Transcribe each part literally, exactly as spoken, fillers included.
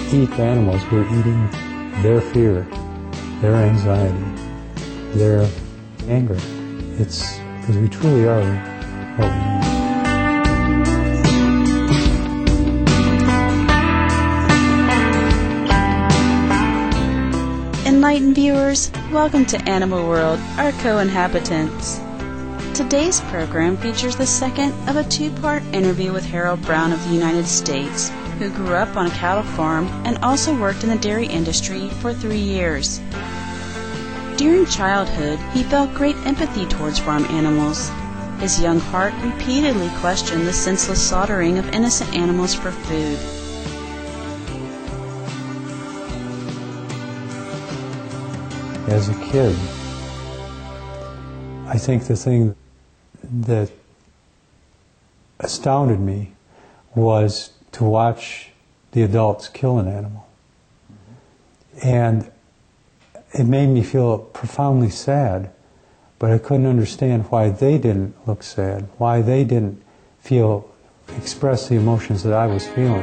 eat animals, we're eating their fear, their anxiety, their anger. It's because we truly are what we eat. Enlightened viewers, welcome to Animal World, our co-inhabitants. Today's program features the second of a two-part interview with Harold Brown of the United States, who grew up on a cattle farm and also worked in the dairy industry for three years. During childhood, he felt great empathy towards farm animals. His young heart repeatedly questioned the senseless slaughtering of innocent animals for food. As a kid, I think the thing that astounded me was to watch the adults kill an animal. And it made me feel profoundly sad, but I couldn't understand why they didn't look sad, why they didn't feel, express the emotions that I was feeling.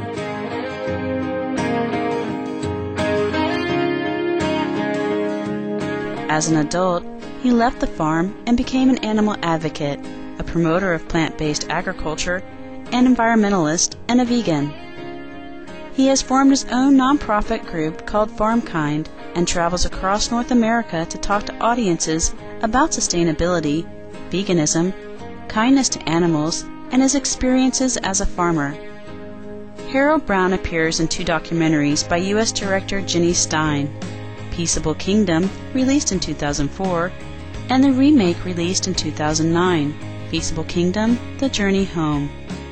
As an adult, he left the farm and became an animal advocate, a promoter of plant-based agriculture, an environmentalist, and a vegan. He has formed his own nonprofit group called FarmKind and travels across North America to talk to audiences about sustainability, veganism, kindness to animals, and his experiences as a farmer. Harold Brown appears in two documentaries by U S director Jenny Stein, Peaceable Kingdom, released in two thousand four, and the remake released in two thousand nine, Peaceable Kingdom, The Journey Home.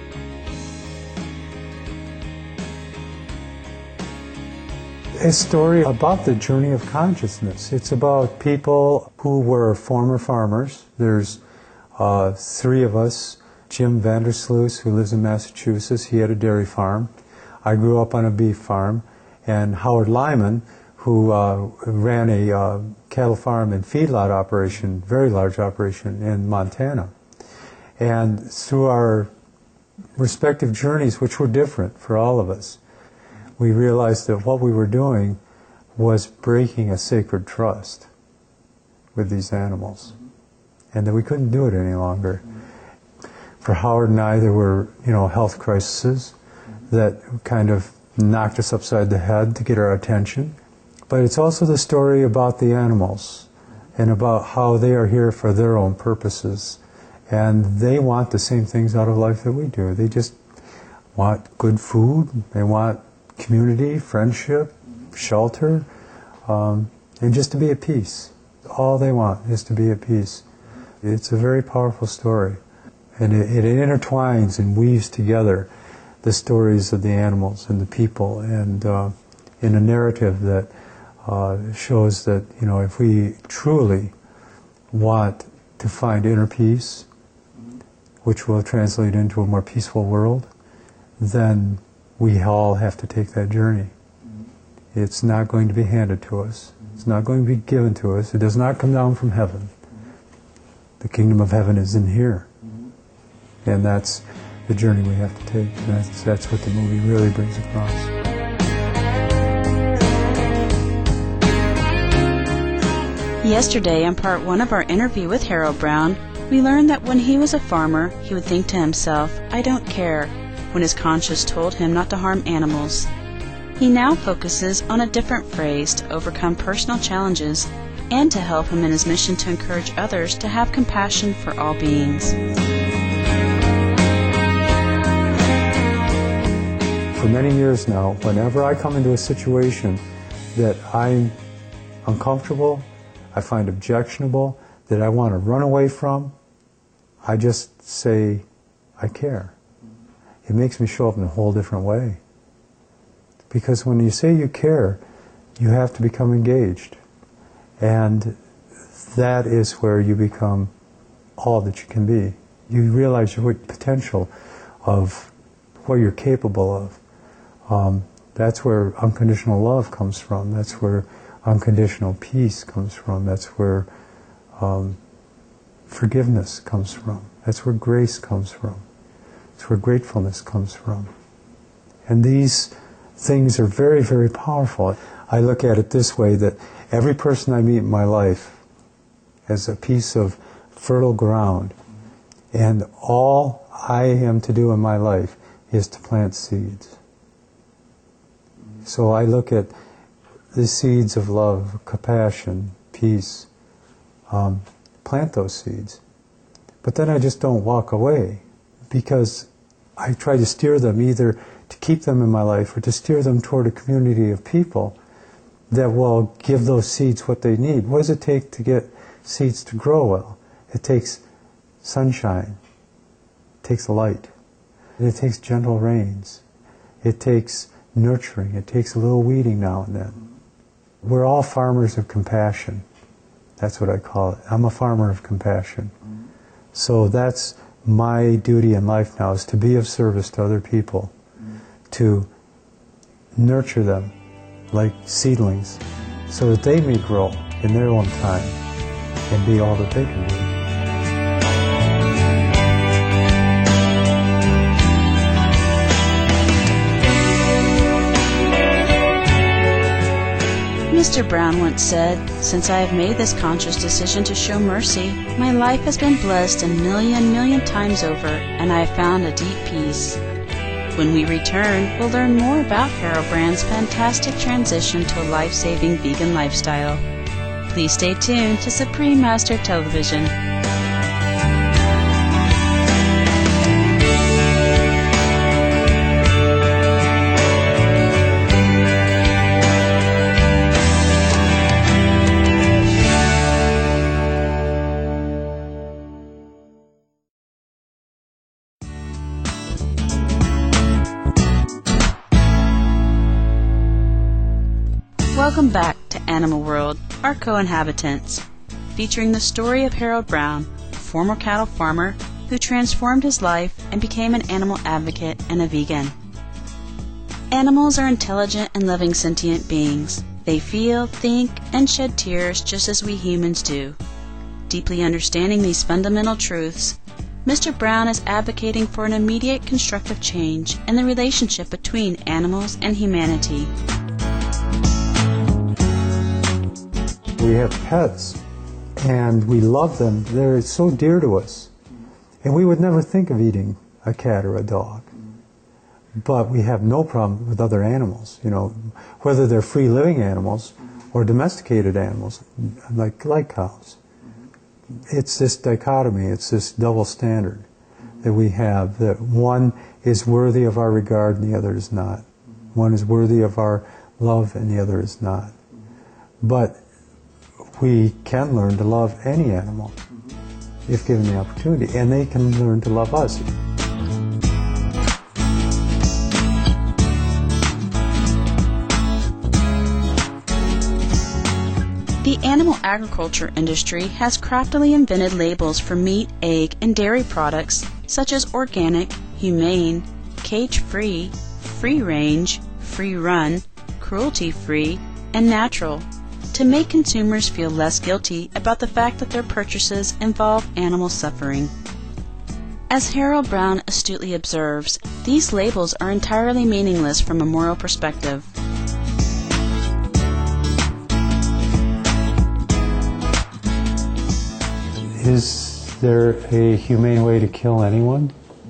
A story about the journey of consciousness. It's about people who were former farmers. There's uh, three of us. Jim Vandersloot, who lives in Massachusetts, he had a dairy farm. I grew up on a beef farm. And Howard Lyman, who uh, ran a uh, cattle farm and feedlot operation, very large operation in Montana. And through our respective journeys, which were different for all of us, we realized that what we were doing was breaking a sacred trust with these animals, and that we couldn't do it any longer. For Howard and I, there were, you know, health crises that kind of knocked us upside the head to get our attention. But it's also the story about the animals and about how they are here for their own purposes. And they want the same things out of life that we do. They just want good food, they want community, friendship, shelter, um, and just to be at peace. All they want is to be at peace. It's a very powerful story. And it, it intertwines and weaves together the stories of the animals and the people, and uh, in a narrative that uh, shows that, you know, if we truly want to find inner peace, which will translate into a more peaceful world, then we all have to take that journey. It's not going to be handed to us. It's not going to be given to us. It does not come down from heaven. The kingdom of heaven is in here. And that's the journey we have to take. And that's, that's what the movie really brings across. Yesterday, in part one of our interview with Harold Brown, we learned that when he was a farmer, he would think to himself, "I don't care," when his conscience told him not to harm animals. He now focuses on a different phrase to overcome personal challenges and to help him in his mission to encourage others to have compassion for all beings. For many years now, whenever I come into a situation that I'm uncomfortable, I find objectionable, that I want to run away from, I just say, I care. It makes me show up in a whole different way. Because when you say you care, you have to become engaged. And that is where you become all that you can be. You realize your potential of what you're capable of. Um, that's where unconditional love comes from. That's where unconditional peace comes from. That's where um, forgiveness comes from. That's where grace comes from. It's where gratefulness comes from. And these things are very, very powerful. I look at it this way, that every person I meet in my life as a piece of fertile ground, and all I am to do in my life is to plant seeds. So I look at the seeds of love, compassion, peace, um, plant those seeds. But then I just don't walk away, because I try to steer them either to keep them in my life or to steer them toward a community of people that will give those seeds what they need. What does it take to get seeds to grow well? It takes sunshine, it takes light, it takes gentle rains, it takes nurturing, it takes a little weeding now and then. We're all farmers of compassion. That's what I call it. I'm a farmer of compassion. So that's my duty in life now, is to be of service to other people, to nurture them like seedlings so that they may grow in their own time and be all that they can be. Mister Brown once said, "Since I have made this conscious decision to show mercy, my life has been blessed a million, million times over, and I have found a deep peace." When we return, we'll learn more about Harold Brand's fantastic transition to a life-saving vegan lifestyle. Please stay tuned to Supreme Master Television. Welcome back to Animal World, our co-inhabitants, featuring the story of Harold Brown, a former cattle farmer who transformed his life and became an animal advocate and a vegan. Animals are intelligent and loving sentient beings. They feel, think, and shed tears just as we humans do. Deeply understanding these fundamental truths, Mister Brown is advocating for an immediate constructive change in the relationship between animals and humanity. We have pets, and we love them. They're so dear to us. And we would never think of eating a cat or a dog. But we have no problem with other animals, you know, whether they're free-living animals or domesticated animals, like, like cows. It's this dichotomy, it's this double standard that we have, that one is worthy of our regard and the other is not. One is worthy of our love and the other is not. But we can learn to love any animal if given the opportunity, and they can learn to love us. The animal agriculture industry has craftily invented labels for meat, egg, and dairy products such as organic, humane, cage-free, free-range, free-run, cruelty-free, and natural, to make consumers feel less guilty about the fact that their purchases involve animal suffering. As Harold Brown astutely observes, these labels are entirely meaningless from a moral perspective. Is there a humane way to kill anyone?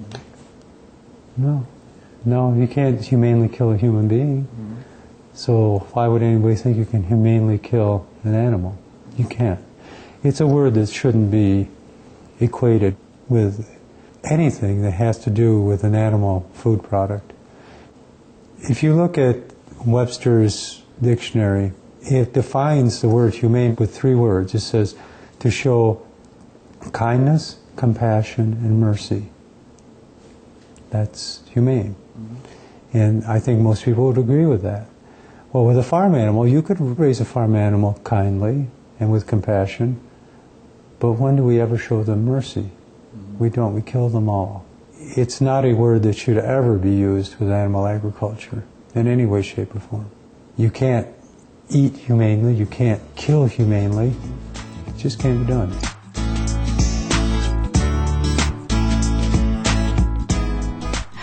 No. No, you can't humanely kill a human being. So why would anybody think you can humanely kill an animal? You can't. It's a word that shouldn't be equated with anything that has to do with an animal food product. If you look at Webster's dictionary, it defines the word humane with three words. It says to show kindness, compassion, and mercy. That's humane. Mm-hmm. And I think most people would agree with that. Well, with a farm animal, you could raise a farm animal kindly and with compassion, but when do we ever show them mercy? Mm-hmm. We don't. We kill them all. It's not a word that should ever be used with animal agriculture in any way, shape, or form. You can't eat humanely. You can't kill humanely. It just can't be done.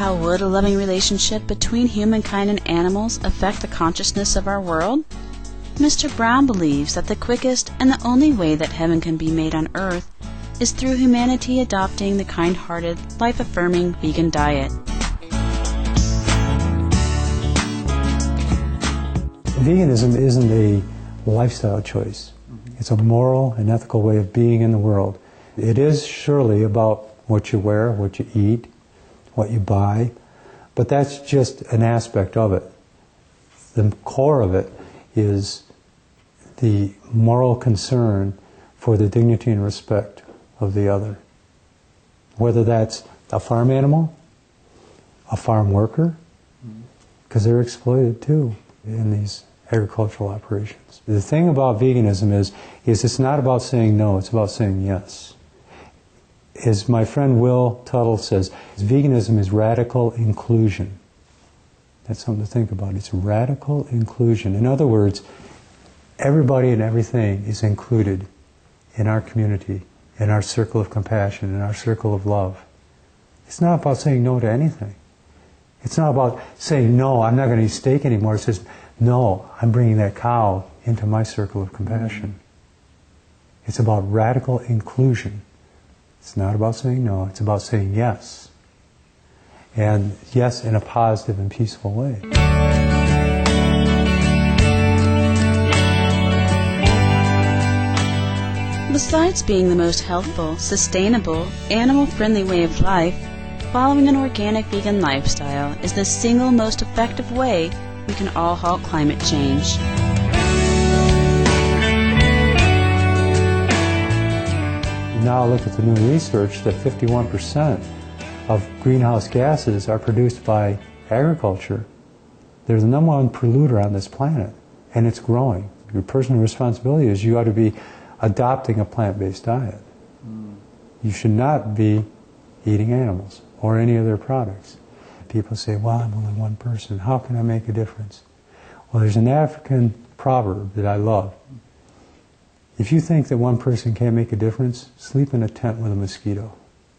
How would a loving relationship between humankind and animals affect the consciousness of our world? Mister Brown believes that the quickest and the only way that heaven can be made on earth is through humanity adopting the kind-hearted, life-affirming vegan diet. Veganism isn't a lifestyle choice. It's a moral and ethical way of being in the world. It is surely about what you wear, what you eat, what you buy, but that's just an aspect of it. The core of it is the moral concern for the dignity and respect of the other. Whether that's a farm animal, a farm worker, because they're exploited too in these agricultural operations. The thing about veganism is, is it's not about saying no, it's about saying yes. As my friend Will Tuttle says, veganism is radical inclusion. That's something to think about. It's radical inclusion. In other words, everybody and everything is included in our community, in our circle of compassion, in our circle of love. It's not about saying no to anything. It's not about saying, no, I'm not going to eat steak anymore. It says, no, I'm bringing that cow into my circle of compassion. It's about radical inclusion. It's not about saying no, it's about saying yes. And yes in a positive and peaceful way. Besides being the most healthful, sustainable, animal-friendly way of life, following an organic vegan lifestyle is the single most effective way we can all halt climate change. Now look at the new research that fifty-one percent of greenhouse gases are produced by agriculture. They're the number one polluter on this planet, and it's growing. Your personal responsibility is you ought to be adopting a plant-based diet. Mm. You should not be eating animals or any of their products. People say, well, I'm only one person. How can I make a difference? Well, there's an African proverb that I love. If you think that one person can't make a difference, sleep in a tent with a mosquito.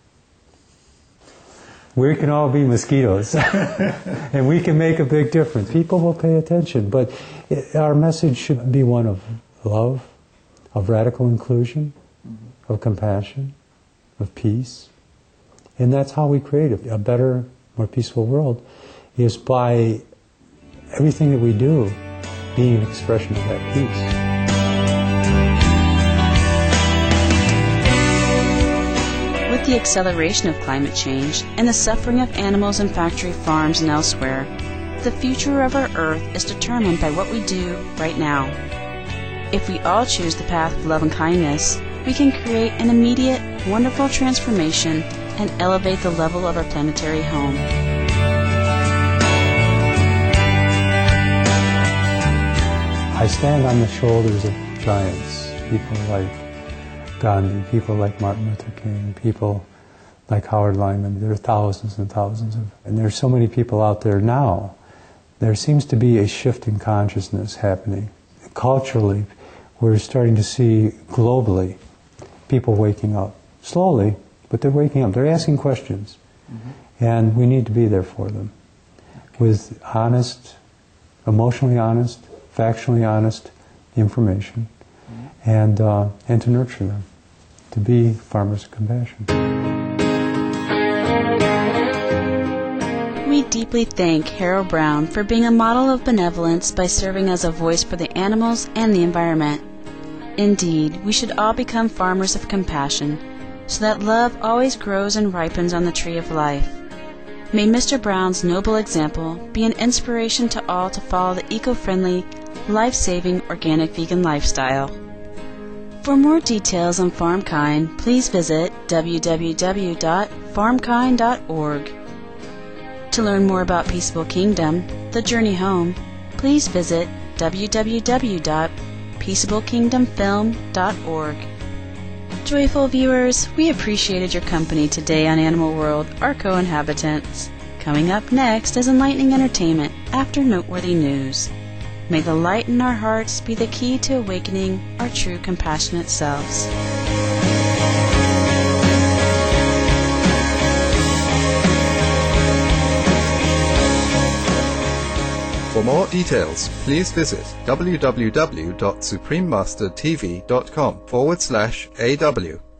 We can all be mosquitoes, and we can make a big difference. People will pay attention, but it, our message should be one of love, of radical inclusion, mm-hmm. of compassion, of peace. And that's how we create a, a better, more peaceful world, is by everything that we do being an expression of that peace. With the acceleration of climate change and the suffering of animals in factory farms and elsewhere, the future of our Earth is determined by what we do right now. If we all choose the path of love and kindness, we can create an immediate, wonderful transformation and elevate the level of our planetary home. I stand on the shoulders of giants, people like Gandhi, people like Martin Luther King, people like Howard Lyman. There are thousands and thousands of, and there's so many people out there now. There seems to be a shift in consciousness happening. Culturally, we're starting to see globally people waking up. Slowly, but they're waking up. They're asking questions. Mm-hmm. And we need to be there for them. Okay. With honest, emotionally honest, factually honest information. Mm-hmm. and uh, and to nurture them. To be farmers of compassion. We deeply thank Harold Brown for being a model of benevolence by serving as a voice for the animals and the environment. Indeed, we should all become farmers of compassion, so that love always grows and ripens on the tree of life. May Mister Brown's noble example be an inspiration to all to follow the eco-friendly, life-saving organic vegan lifestyle. For more details on FarmKind, please visit w w w dot farmkind dot org. To learn more about Peaceable Kingdom, The Journey Home, please visit w w w dot peaceable kingdom film dot org. Joyful viewers, we appreciated your company today on Animal World, our co-inhabitants. Coming up next is enlightening entertainment after noteworthy news. May the light in our hearts be the key to awakening our true compassionate selves. For more details, please visit w w w dot supreme master t v dot com forward slash A W.